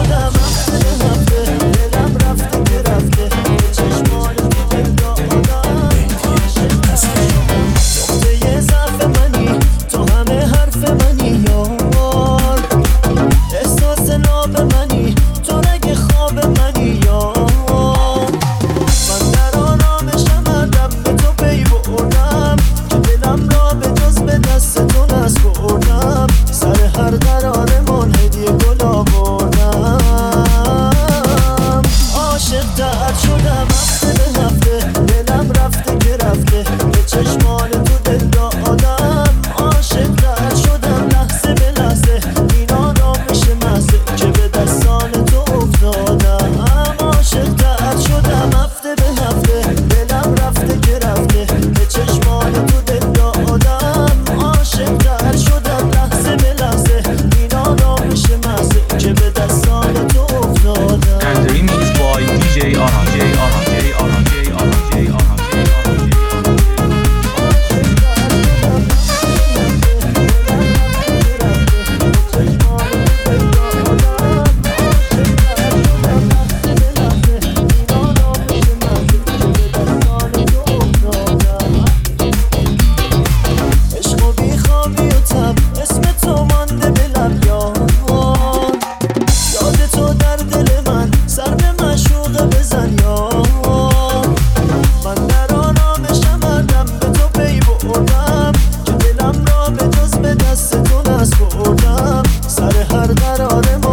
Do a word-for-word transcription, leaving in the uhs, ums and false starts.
شدم هفته به هفته، دلم رفته که رفته به چشمان تو دل دادم. نقطه ضعف منی تو همه حرف منی یار، احساس ناب منی تو رگ خواب منی یار. من در آرامشم هردم به تو پی بردم که دلم را به جز به دست تو نسپردم. سر هر قرارمان هدیه گل آوردم. عاشق تر شدم هفته به هفته، دلم رفته که رفته به چشمان تو دل دادم. عاشق تر شدم لحظه به لحظه، این آرامش محضه که به دستان تو افتادم. عاشق تر شدم هفته به هفته، دلم رفته که رفته به چشمان تو دل دادم. عاشق تر شدم لحظه به لحظه، این آرامش محضه که به دستان تو افتادم. And remix by دی جی آران جی آران جی آران جی آران جی آران جی آران جی. عشق و بیخوابی و تب اسم تو مانده به لب یار، یاد تو در دل من سر به مشوقه بزن یار. من در آرامشم هردم به تو پی بردم که دلم را به جز به دست تو نسپردم. سر هر قرار